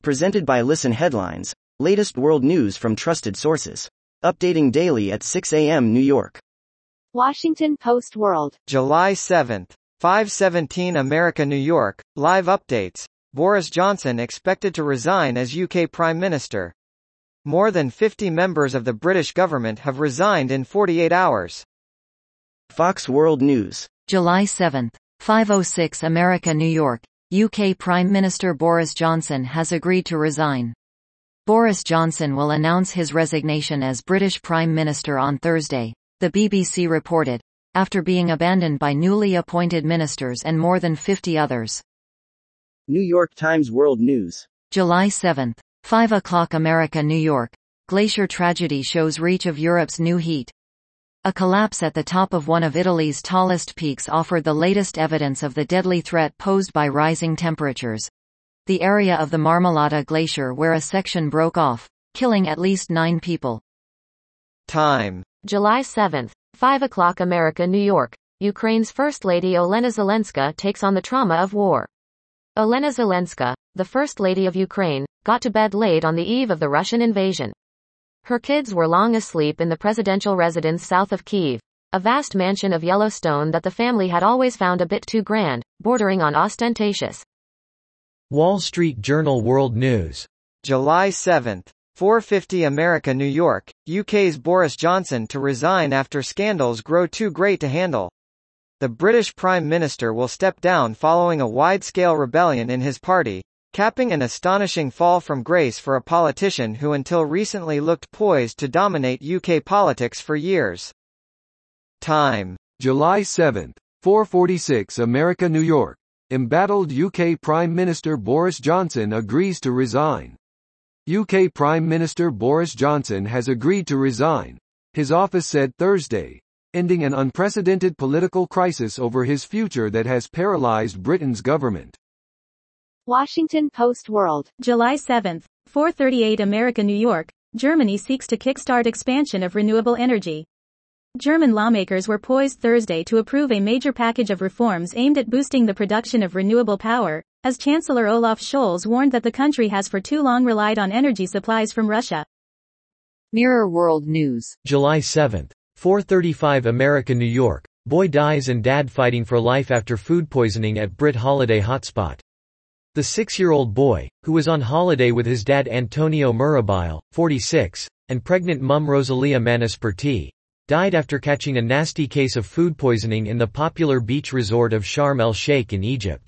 Presented by Listen Headlines, latest world news from trusted sources. Updating daily at 6 a.m. New York. Washington Post World. July 7th, 5:17 America New York, live updates. Boris Johnson expected to resign as UK Prime Minister. More than 50 members of the British government have resigned in 48 hours. Fox World News. July 7th, 5:06 America New York, UK Prime Minister Boris Johnson has agreed to resign. Boris Johnson will announce his resignation as British Prime Minister on Thursday, the BBC reported, after being abandoned by newly appointed ministers and more than 50 others. New York Times World News. July 7th, 5 o'clock America New York, glacier tragedy shows reach of Europe's new heat. A collapse at the top of one of Italy's tallest peaks offered the latest evidence of the deadly threat posed by rising temperatures. The area of the Marmolata Glacier where a section broke off, killing at least 9 people. Time. July 7th, 5 o'clock America New York, Ukraine's First Lady Olena Zelenska takes on the trauma of war. Olena Zelenska, the First Lady of Ukraine, got to bed late on the eve of the Russian invasion. Her kids were long asleep in the presidential residence south of Kyiv, a vast mansion of Yellowstone that the family had always found a bit too grand, bordering on ostentatious. Wall Street Journal World News. July 7th, 4:50 America New York, UK's Boris Johnson to resign after scandals grow too great to handle. The British Prime Minister will step down following a wide-scale rebellion in his party, capping an astonishing fall from grace for a politician who until recently looked poised to dominate UK politics for years. Time. July 7th, 4:46 America New York. Embattled UK Prime Minister Boris Johnson agrees to resign. UK Prime Minister Boris Johnson has agreed to resign, his office said Thursday, ending an unprecedented political crisis over his future that has paralyzed Britain's government. Washington Post World. July 7th, 4:38 America New York, Germany seeks to kickstart expansion of renewable energy. German lawmakers were poised Thursday to approve a major package of reforms aimed at boosting the production of renewable power, as Chancellor Olaf Scholz warned that the country has for too long relied on energy supplies from Russia. Mirror World News. July 7th, 4:35 America New York, boy dies and dad fighting for life after food poisoning at Brit holiday hotspot. The 6-year-old boy, who was on holiday with his dad Antonio Murabile, 46, and pregnant mum Rosalia Manisperti, died after catching a nasty case of food poisoning in the popular beach resort of Sharm el-Sheikh in Egypt.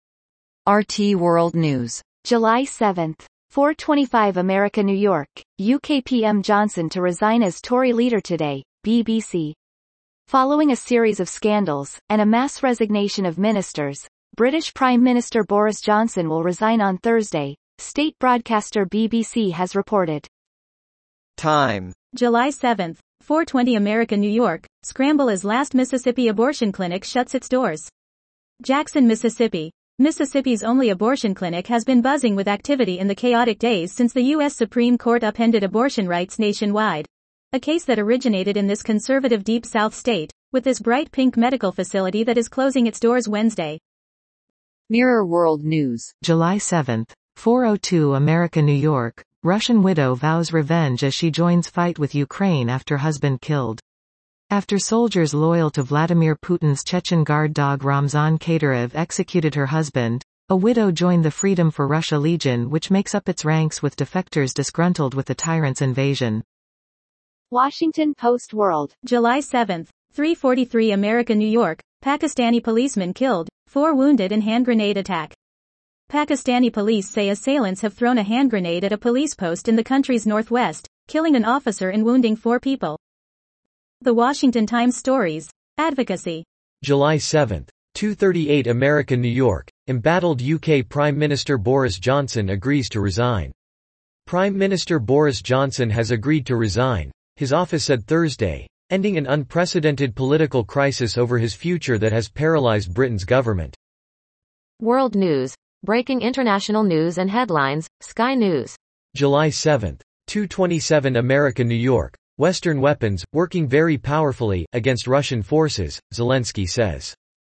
RT World News. July 7th, 4:25 America New York, UK PM Johnson to resign as Tory leader today, BBC. Following a series of scandals, and a mass resignation of ministers, British Prime Minister Boris Johnson will resign on Thursday, state broadcaster BBC has reported. Time. July 7th, 4:20 America New York, scramble as last Mississippi abortion clinic shuts its doors. Jackson, Mississippi. Mississippi's only abortion clinic has been buzzing with activity in the chaotic days since the U.S. Supreme Court upended abortion rights nationwide. A case that originated in this conservative Deep South state, with this bright pink medical facility that is closing its doors Wednesday. Mirror World News. July 7th, 4:02 America New York, Russian widow vows revenge as she joins fight with Ukraine after husband killed. After soldiers loyal to Vladimir Putin's Chechen guard dog Ramzan Kadyrov executed her husband, a widow joined the Freedom for Russia Legion, which makes up its ranks with defectors disgruntled with the tyrant's invasion. Washington Post World. July 7th, 3:43 America New York, Pakistani policeman killed, 4 wounded in hand grenade attack. Pakistani police say assailants have thrown a hand grenade at a police post in the country's northwest, killing an officer and wounding 4 people. The Washington Times stories. Advocacy. July 7th, 2:38 America New York, embattled UK Prime Minister Boris Johnson agrees to resign. Prime Minister Boris Johnson has agreed to resign, his office said Thursday, ending an unprecedented political crisis over his future that has paralyzed Britain's government. World News. Breaking international news and headlines, Sky News. July 7th, 2:27 America New York, Western weapons, working very powerfully, against Russian forces, Zelensky says.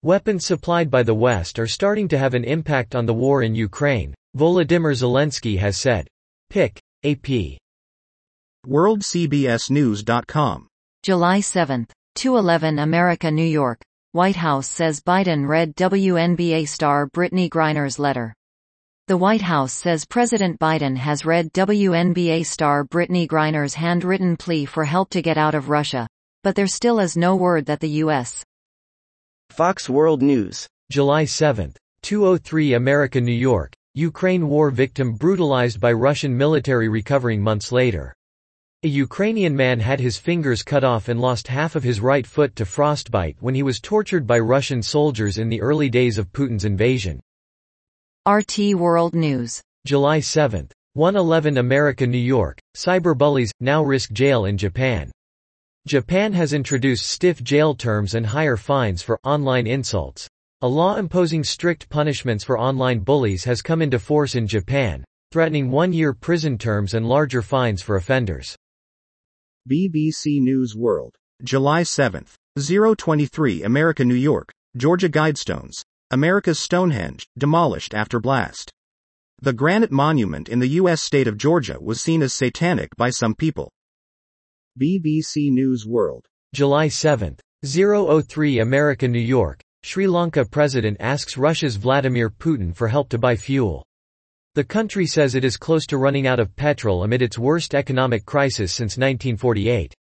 Weapons supplied by the West are starting to have an impact on the war in Ukraine, Volodymyr Zelensky has said. Pic. AP. WorldCBSNews.com. July 7, 2:11 America, New York. White House says Biden read WNBA star Brittany Griner's letter. The White House says President Biden has read WNBA star Brittany Griner's handwritten plea for help to get out of Russia, but there still is no word that the U.S. Fox World News. July 7, 2:03 America, New York. Ukraine war victim brutalized by Russian military recovering months later. A Ukrainian man had his fingers cut off and lost half of his right foot to frostbite when he was tortured by Russian soldiers in the early days of Putin's invasion. RT World News. July 7, 1:11 America, New York. Cyberbullies now risk jail in Japan. Japan has introduced stiff jail terms and higher fines for online insults. A law imposing strict punishments for online bullies has come into force in Japan, threatening 1-year prison terms and larger fines for offenders. BBC News World. July 7, 023 America, New York. Georgia Guidestones. America's Stonehenge, demolished after blast. The granite monument in the U.S. state of Georgia was seen as satanic by some people. BBC News World. July 7, 003 America, New York. Sri Lanka president asks Russia's Vladimir Putin for help to buy fuel. The country says it is close to running out of petrol amid its worst economic crisis since 1948.